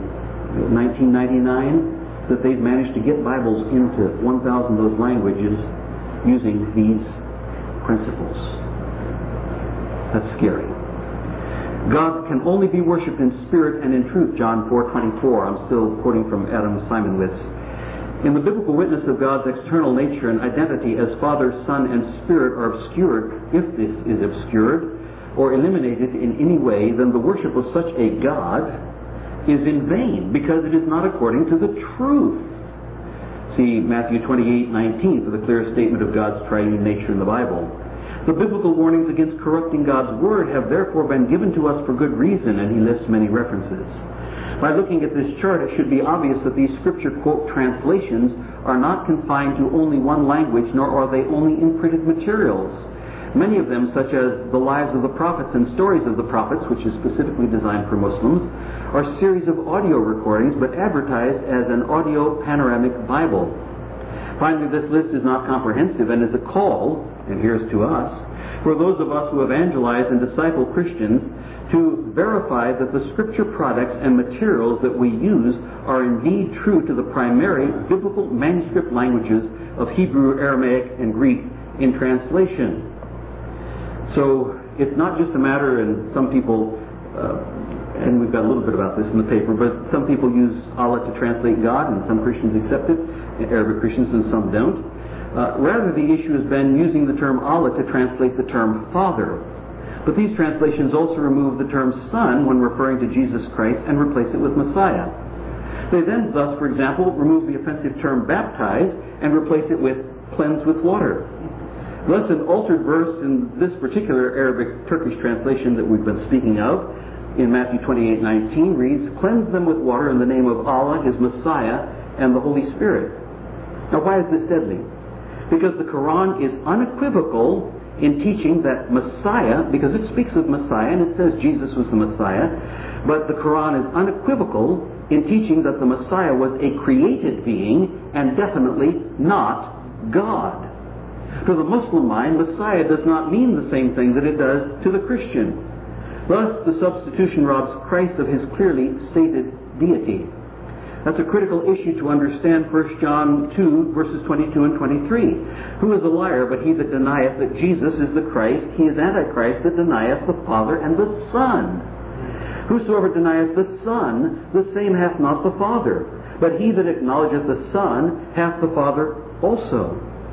Speaker 1: 1999, that they've managed to get Bibles into 1,000 of those languages using these principles. That's scary. God can only be worshipped in spirit and in truth, John 4:24. I'm still quoting from Adam Simonwitz. In the biblical witness of God's external nature and identity as Father, Son, and Spirit are obscured, if this is obscured or eliminated in any way, then the worship of such a God is in vain, because it is not according to the truth. See Matthew 28:19 for the clearest statement of God's triune nature in the Bible. The biblical warnings against corrupting God's Word have therefore been given to us for good reason, and he lists many references. By looking at this chart, it should be obvious that these scripture quote translations are not confined to only one language, nor are they only in printed materials. Many of them, such as the lives of the prophets and stories of the prophets, which is specifically designed for Muslims, are series of audio recordings, but advertised as an audio panoramic Bible. Finally, this list is not comprehensive and is a call, and here's to us, for those of us who evangelize and disciple Christians to verify that the scripture products and materials that we use are indeed true to the primary biblical manuscript languages of Hebrew, Aramaic, and Greek in translation. So it's not just a matter, and some people, and we've got a little bit about this in the paper, but some people use Allah to translate God, and some Christians accept it, Arabic Christians, and some don't. Rather, the issue has been using the term Allah to translate the term Father. But these translations also remove the term Son when referring to Jesus Christ and replace it with Messiah. They then, thus, for example, remove the offensive term baptize and replace it with cleanse with water. Thus, an altered verse in this particular Arabic Turkish translation that we've been speaking of in Matthew 28:19 reads, "Cleanse them with water in the name of Allah, His Messiah, and the Holy Spirit." Now, why is this deadly? Because the Quran is unequivocal in teaching that Messiah, because it speaks of Messiah and it says Jesus was the Messiah, but the Quran is unequivocal in teaching that the Messiah was a created being and definitely not God. To the Muslim mind, Messiah does not mean the same thing that it does to the Christian. Thus, the substitution robs Christ of His clearly stated deity. That's a critical issue to understand 1 John 2, verses 22 and 23. "Who is a liar but he that denieth that Jesus is the Christ? He is Antichrist that denieth the Father and the Son. Whosoever denieth the Son, the same hath not the Father. But he that acknowledgeth the Son hath the Father also."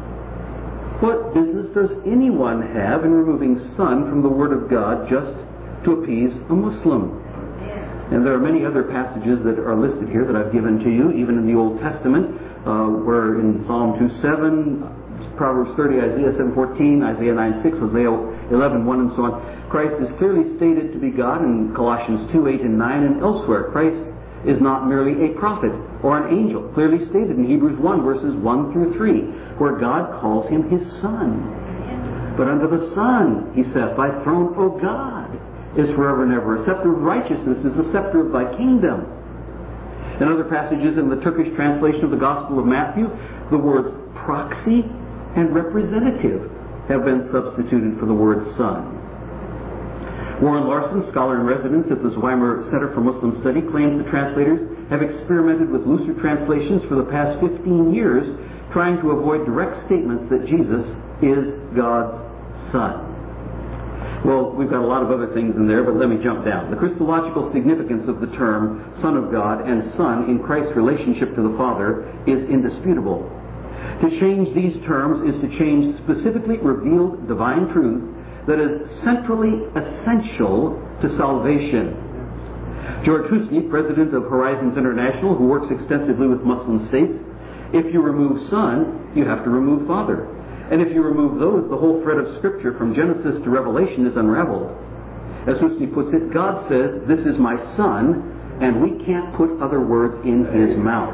Speaker 1: What business does anyone have in removing Son from the Word of God just to appease a Muslim? And there are many other passages that are listed here that I've given to you, even in the Old Testament, where in Psalm 2:7, Proverbs 30, Isaiah 7:14, Isaiah 9:6, Hosea 11:1, and so on. Christ is clearly stated to be God in Colossians 2:8 and 9, and elsewhere. Christ is not merely a prophet or an angel, clearly stated in Hebrews 1, verses 1 through 3, where God calls Him His Son. "But under the Son, He saith, Thy throne, O God, is forever and ever. A scepter of righteousness is the scepter of Thy kingdom." In other passages in the Turkish translation of the Gospel of Matthew, the words proxy and representative have been substituted for the word Son. Warren Larson, scholar in residence at the Zweimar Center for Muslim Study, claims the translators have experimented with looser translations for the past 15 years, trying to avoid direct statements that Jesus is God's Son. Well, we've got a lot of other things in there, but let me jump down. The Christological significance of the term Son of God and Son in Christ's relationship to the Father is indisputable. To change these terms is to change specifically revealed divine truth that is centrally essential to salvation. George Husney, president of Horizons International, who works extensively with Muslim states, if you remove Son, you have to remove Father. And if you remove those, the whole thread of Scripture from Genesis to Revelation is unraveled. As Husney puts it, God says, "This is my Son," and we can't put other words in His mouth.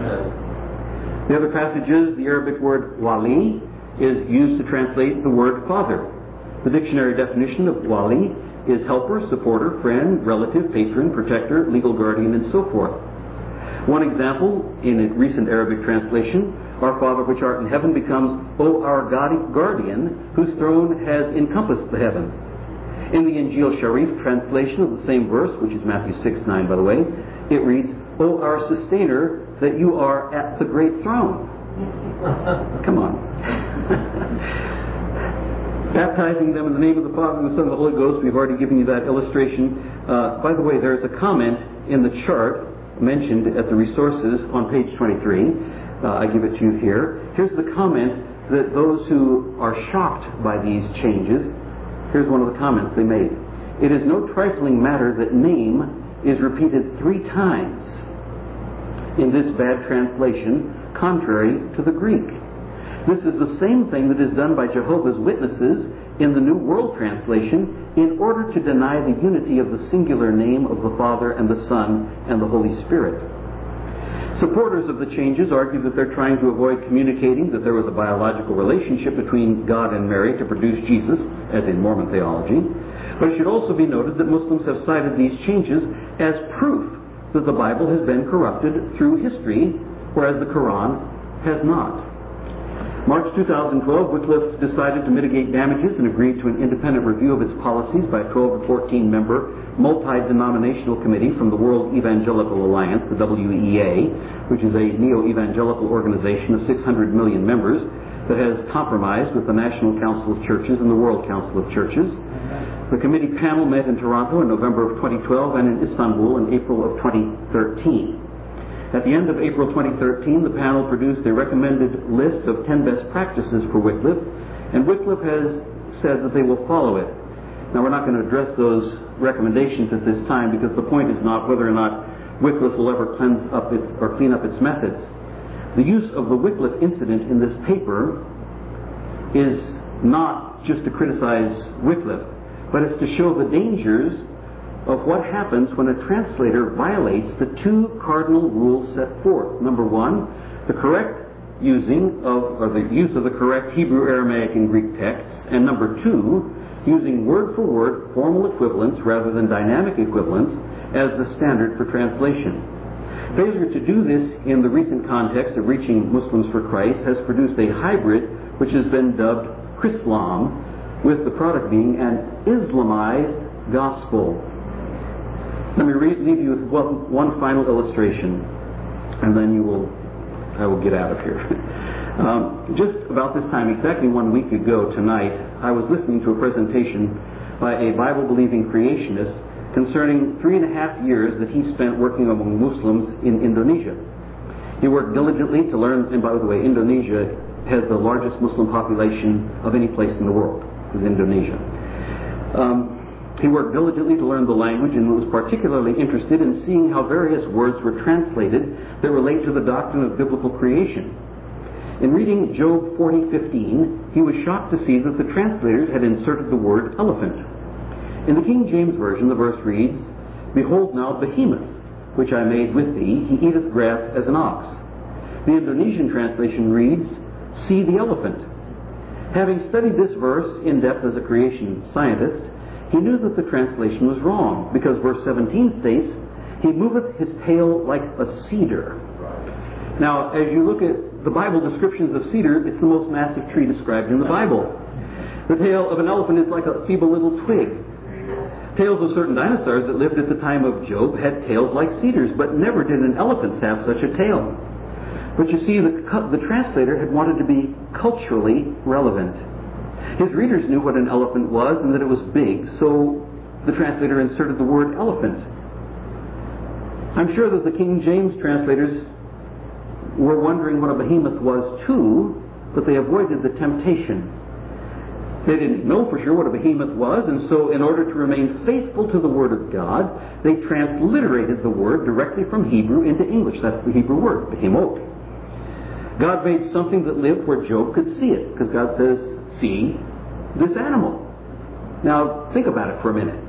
Speaker 1: The other passages, the Arabic word wali is used to translate the word Father. The dictionary definition of wali is helper, supporter, friend, relative, patron, protector, legal guardian, and so forth. One example, in a recent Arabic translation, "Our Father which art in heaven" becomes, "O our guardian, whose throne has encompassed the heavens." In the Injil Sharif translation of the same verse, which is Matthew 6:9, by the way, it reads, "O our sustainer, that you are at the great throne." Come on. Baptizing them in the name of the Father, and the Son, and the Holy Ghost. We've already given you that illustration. By the way, there's a comment in the chart mentioned at the resources on page 23. I give it to you here. Here's the comment that those who are shocked by these changes, here's one of the comments they made. "It is no trifling matter that name is repeated 3 times in this bad translation, contrary to the Greek. This is the same thing that is done by Jehovah's Witnesses in the New World Translation in order to deny the unity of the singular name of the Father and the Son and the Holy Spirit." Supporters of the changes argue that they're trying to avoid communicating that there was a biological relationship between God and Mary to produce Jesus, as in Mormon theology. But it should also be noted that Muslims have cited these changes as proof that the Bible has been corrupted through history, whereas the Quran has not. March 2012, Wycliffe decided to mitigate damages and agreed to an independent review of its policies by a 12 to 14 member multi-denominational committee from the World Evangelical Alliance, the WEA, which is a neo-evangelical organization of 600 million members that has compromised with the National Council of Churches and the World Council of Churches. The committee panel met in Toronto in November of 2012 and in Istanbul in April of 2013. At the end of April 2013, the panel produced a recommended list of 10 best practices for Wycliffe, and Wycliffe has said that they will follow it. Now, we're not going to address those recommendations at this time because the point is not whether or not Wycliffe will ever clean up its methods. The use of the Wycliffe incident in this paper is not just to criticize Wycliffe, but it's to show the dangers of what happens when a translator violates the two cardinal rules set forth. Number one, the use of the correct Hebrew, Aramaic, and Greek texts, and number two, using word-for-word formal equivalents rather than dynamic equivalents as the standard for translation. Failure to do this in the recent context of reaching Muslims for Christ has produced a hybrid which has been dubbed Chrislam, with the product being an Islamized gospel. Let me leave you with one final illustration, and then I will get out of here. Just about this time, exactly 1 week ago tonight, I was listening to a presentation by a Bible-believing creationist concerning 3.5 years that he spent working among Muslims in Indonesia. He worked diligently to learn, and by the way, Indonesia has the largest Muslim population of any place in the world, is Indonesia. He worked diligently to learn the language and was particularly interested in seeing how various words were translated that relate to the doctrine of biblical creation. In reading Job 40:15, he was shocked to see that the translators had inserted the word elephant. In the King James Version, the verse reads, "Behold now behemoth, which I made with thee, he eateth grass as an ox." The Indonesian translation reads, "See the elephant." Having studied this verse in depth as a creation scientist, he knew that the translation was wrong, because verse 17 states, "He moveth his tail like a cedar." Now, as you look at the Bible descriptions of cedar, it's the most massive tree described in the Bible. The tail of an elephant is like a feeble little twig. Tails of certain dinosaurs that lived at the time of Job had tails like cedars, but never did an elephant have such a tail. But you see, the translator had wanted to be culturally relevant. His readers knew what an elephant was and that it was big, so the translator inserted the word elephant. I'm sure that the King James translators were wondering what a behemoth was too, but they avoided the temptation. They didn't know for sure what a behemoth was, and so in order to remain faithful to the Word of God, they transliterated the word directly from Hebrew into English. That's the Hebrew word, behemoth. God made something that lived where Job could see it, because God says, "See this animal." Now, think about it for a minute.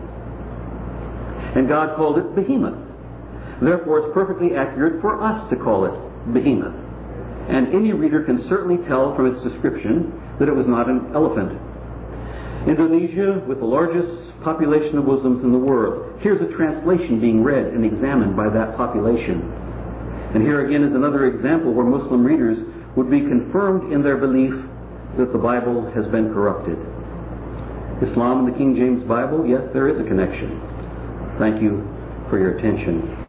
Speaker 1: And God called it behemoth. Therefore, it's perfectly accurate for us to call it behemoth. And any reader can certainly tell from its description that it was not an elephant. Indonesia, with the largest population of Muslims in the world, here's a translation being read and examined by that population. And here again is another example where Muslim readers would be confirmed in their belief that the Bible has been corrupted. Islam and the King James Bible, yes, there is a connection. Thank you for your attention.